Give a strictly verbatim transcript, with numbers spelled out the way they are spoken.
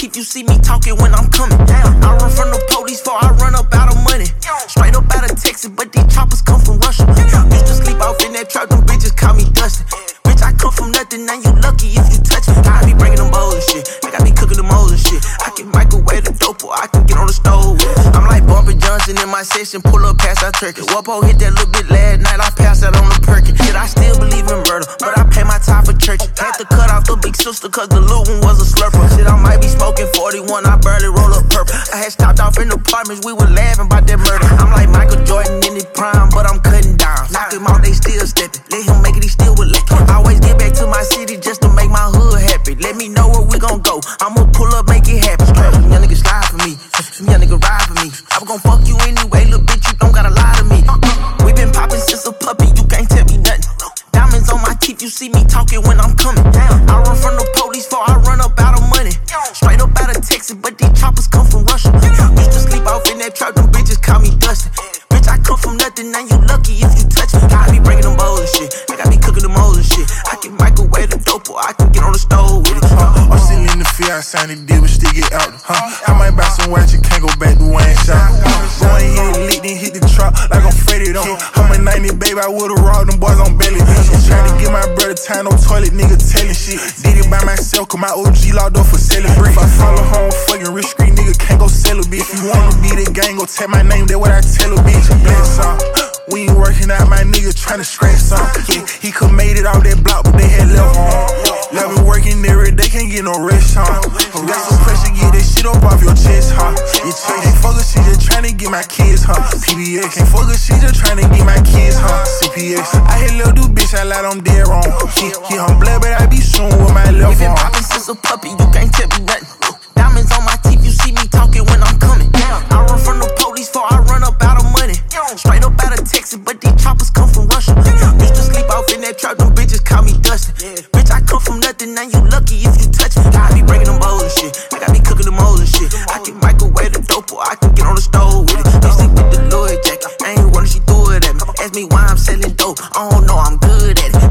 teeth, you see me talking when I'm coming. I run from the police before I run up out of money. Straight up out of Texas, but these choppers come from Russia. Used to sleep off in that trap, them bitches call me Dustin. Bitch, I come from nothing, now you lucky if you touch me. I be bringing them bowls and shit, like I be cooking them hoes and shit. I can microwave the dope or I can get on the stove with it. I'm like Barbara Johnson in my session, pull up past our turkey. Wapo hit that little bit last night, I passed out on the perky. Shit, I still believe in murder, but I pay my time for church. Had to cut off the big sister cause the little one was a slurper. Shit, I might be smoking forty-one, I barely roll up purple. I had stopped off in the apartments, we were laughing about that murder. I'm like Michael Jordan in his prime, but I'm cutting down. Knock him out, they still stepping. Let him make it, he still with lucky. I always get back to my city just to make my hood happy. Let me know where we gon' go, I'ma pull up, make it happen. Some young niggas slide for me, some young niggas ride for me. I was gon' fuck you anyway, little bitch, you don't gotta lie to me. We been poppin' since a puppy, you can't tell me nothing. Diamonds on my teeth, you see me talking when I'm coming. I run from the police before I run up out of money. Straight up out of Texas, but these choppers come from Russia. Used to sleep off in that trap, them bitches call me Dustin. Bitch, I come from nothing, now you lucky if you touch me. I be bringing them bowls and shit, like I be cooking them hoes and shit. I can microwave the dope or I can get on the stove with it. Uh, I'm sitting in the field, I signed a deal, but still get out. Huh? I might buy some watch, you can't go back to one shot. Go and hit it, lick, then hit the trap like I'm Freddy on. I'm a ninety, baby, I would've robbed them boys on belly. Trying to get my brother time, no toilet, nigga telling shit. Did it by myself, cause my O G locked up for selling bricks. If I follow home, fucking rich street nigga can't go sell a bitch. If you wanna be the gang, go tell my name, that's what I tell a bitch. Bless some. We ain't working out, my nigga tryna scratch some. Yeah, he could made it off that block, but they had left home. Left me working every day, can't get no rest, huh? Got some pressure, get that shit up off your chest, huh? You can't focus, she just tryna get my kids, huh? P B S, can't focus, she just tryna get my kids, huh? C P S, I hit little dude, bitch, I lied, I'm dead wrong. He, he on blood, but I be shooting with my left arm. We been poppin' since a puppy, you can't tell me nothing. Diamonds on my teeth, you see me talking when I'm coming. I run from the police before I run up out of money. Straight up out of Texas, but these choppers come from Russia. Used to sleep off in that trap, them bitches call me Dustin. Bitch, I come from nothing, now you lucky if you touch me. I be bringing them bowls and shit, like I be cooking them hoes and shit. I can microwave the dope or I can get on the stove with it. You sleep with the Lloyd jacket, I ain't wonder she threw it at me. Ask me why I'm selling dope, I don't know, I'm good at it.